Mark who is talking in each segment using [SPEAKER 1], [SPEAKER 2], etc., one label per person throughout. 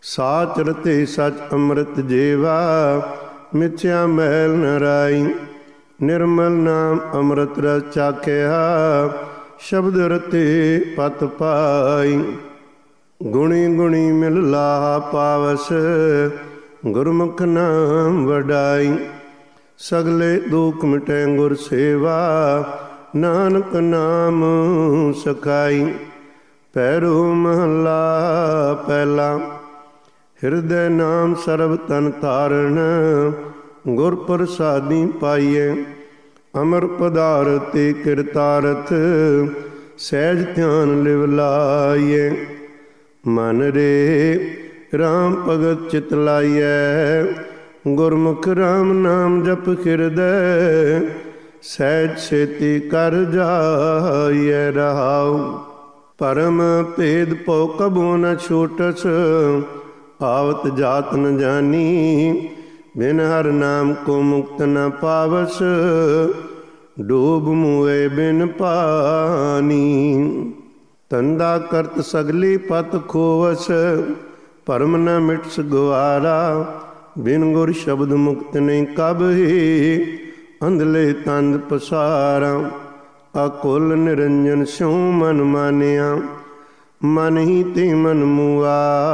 [SPEAKER 1] ਸਾਚ ਰਤੇ ਸਚ ਅੰਮ੍ਰਿਤ ਜੀਵਾ, ਮਿਥਿਆ ਮੈਲ ਨ ਰਾਈ। ਨਿਰਮਲ ਨਾਮ ਅੰਮ੍ਰਿਤ ਰਸ ਚਾਖਿਆ, ਸ਼ਬਦ ਰਤੇ ਪਤ ਪਾਈ। ਗੁਣੀ ਗੁਣੀ ਮਿਲ ਲਾਹਾ ਪਾਵਸ, ਗੁਰਮੁਖ ਨਾਮ ਵਡਾਈ। ਸਗਲੇ ਦੁਖ ਮਿਟੈ ਗੁਰ ਸੇਵਾ, ਨਾਨਕ ਨਾਮ ਸਖਾਈ। ਪੈਰੋ ਮਹਲਾ ਪਹਿਲਾ। ਹਿਰਦੈ ਨਾਮ ਸਰਬ ਤਨ ਤਾਰਨ, ਗੁਰ ਪ੍ਰਸਾਦੀ ਪਾਈਐ। ਅਮਰ ਪਦਾਰਥ ਕਿਰਤਾਰਥ, ਸਹਿਜ ਧਿਆਨ ਲਿਵ ਲਾਈਐ। ਮਨ ਰੇ ਰਾਮ ਭਗਤ ਚਿਤ ਲਾਈਐ, ਗੁਰਮੁਖ ਰਾਮ ਨਾਮ ਜਪ ਹਿਰਦੈ। ਸਹਿਜ ਛੇਤੀ ਕਰ ਜਾਈਐ ਰਹਾਉ। ਪਰਮ ਭੇਦ ਭਉ ਕਬੂ ਨ ਛੂਟਸ, ਆਵਤ ਜਾਤ ਨ ਜਾਨੀ। ਬਿਨ ਹਰ ਨਾਮ ਕੋ ਮੁਕਤ ਨ ਪਾਵਸ, ਡੂਬ ਮੁਏ ਬਿਨ ਪਾਨੀ। ਧੰਦਾ ਕਰਤ ਸਗਲੀ ਪਤ ਖੋਵਸ, ਭਰਮ ਨ ਮਿਟਸ ਗਵਾਰਾ। ਬਿਨ ਗੁਰ ਸ਼ਬਦ ਮੁਕਤ ਨਹੀਂ ਕਬਹੀ, ਅੰਧਲੇ ਤੰਦ ਪਸਾਰਾ। ਅਕੁਲ ਨਿਰੰਜਨ ਸਿਉ ਮਨ ਮਾਨਿਆ, ਮਨ ਹੀ ਤੇ ਮਨ ਮੁਆ।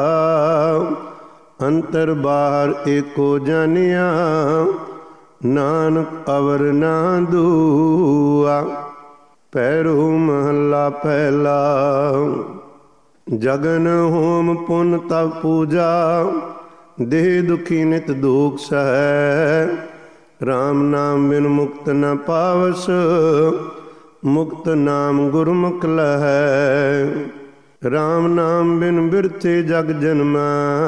[SPEAKER 1] ਅੰਤਰ ਬਾਹਰ ਏਕੋ ਜਾਣਿਆ, ਨਾਨਕ ਅਵਰ ਨਾ ਦੂਆ। ਪੈਰੋ ਮਹੱਲਾ ਪਹਿਲਾ। ਜਗਨ ਹੋਮ ਪੁਨ ਤਵ ਪੂਜਾ, ਦੇਹ ਦੁਖੀ ਨਿਤ ਦੁਖ ਸਹੈ। ਰਾਮ ਨਾਮ ਬਿਨ ਮੁਕਤ ਨ ਪਾਵਸ, ਮੁਕਤ ਨਾਮ ਗੁਰਮੁਖ ਲਹੈ। ਰਾਮ ਨਾਮ ਬਿਨ ਬਿਰਥੇ ਜਗ ਜਨਮਾ,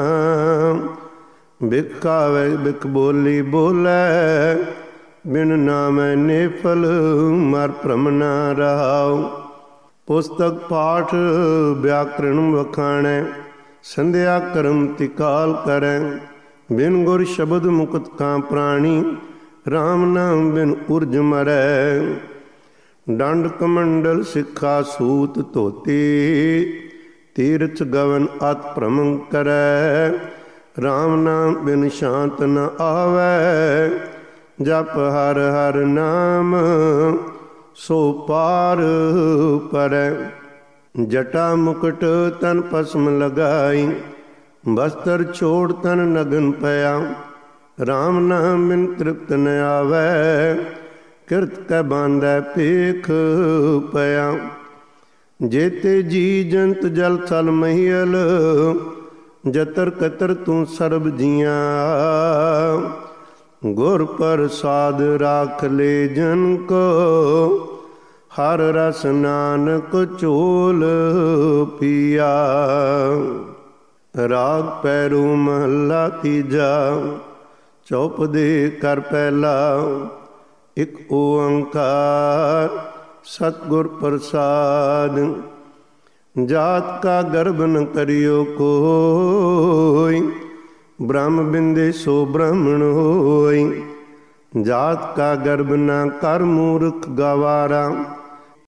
[SPEAKER 1] ਬਿਕਾਵੇ ਬਿਕ ਬੋਲੀ ਬੋਲੇ। ਬਿਨ ਨਾਮੈ ਨੇਫਲ ਮਰ ਭ੍ਰਮ ਨ ਰਹਾਉ। ਪੁਸਤਕ ਪਾਠ ਵਿਆਕਰਣ ਵਖਾਣੈ, ਸੰਧਿਆ ਕਰਮ ਤਿਕਾਲ ਕਰੈ। ਬਿਨ ਗੁਰ ਸ਼ਬਦ ਮੁਕਤ ਕਾ ਪ੍ਰਾਣੀ, ਰਾਮ ਨਾਮ ਬਿਨ ਉਰਜ ਮਰੈ। ਡੰਡ ਕਮੰਡਲ ਸਿੱਖਾ ਸੂਤ ਧੋਤੀ, ਤੀਰਥ ਗਵਨ ਅਤ ਭ੍ਰਮ ਕਰੈ। ਰਾਮ ਨਾਮ ਬਿਨ ਸ਼ਾਂਤ ਨ ਆਵੈ, ਜਪ ਹਰ ਹਰ ਨਾਮ ਸੋ ਪਾਰ ਪਰੈ। ਜਟਾ ਮੁਕਟ ਤਨ ਭਸਮ ਲਗਾਈ, ਬਸਤਰ ਛੋੜ ਤਨ ਨਗਨ ਪਿਆ। ਰਾਮ ਨਾਮ ਬਿਨ ਤ੍ਰਿਪਤ ਨ ਆਵੈ, ਕਿਰਤ ਕੈ ਬਾਂਧੈ ਭੇਖ ਪਿਆ। ਜੇਤੇ ਜੀ ਜੰਤ ਜਲ ਥਲ ਮਹੀਲ, ਜਤਰ ਕਤਰ ਤੂੰ ਸਰਬ ਜੀਆਂ। ਗੁਰ ਪ੍ਰਸਾਦ ਰਾਖ ਲੈ ਜਨ ਕੋ, ਹਰ ਰਸ ਨਾਨਕ ਝੋਲ ਪੀਆ। ਰਾਗ ਪੈਰੋ ਮਹੱਲਾ ਤੀਜਾ। ਚੌਪਦੇ ਕਰ ਪਹਿਲਾ। ਇਕ ਓੰਕਾਰ ਸਤਿਗੁਰ ਪ੍ਰਸਾਦ। ਜਾਤ ਕਾ ਗਰਭ ਨ ਕਰਿਓ ਕੋਈ, ਬ੍ਰਹਮ ਬਿੰਦੇ ਸੋ ਬ੍ਰਾਹਮਣ ਹੋਈ। ਜਾਤ ਕਾ ਗਰਭ ਨ ਕਰ ਮੂਰਖ ਗਵਾਰਾ,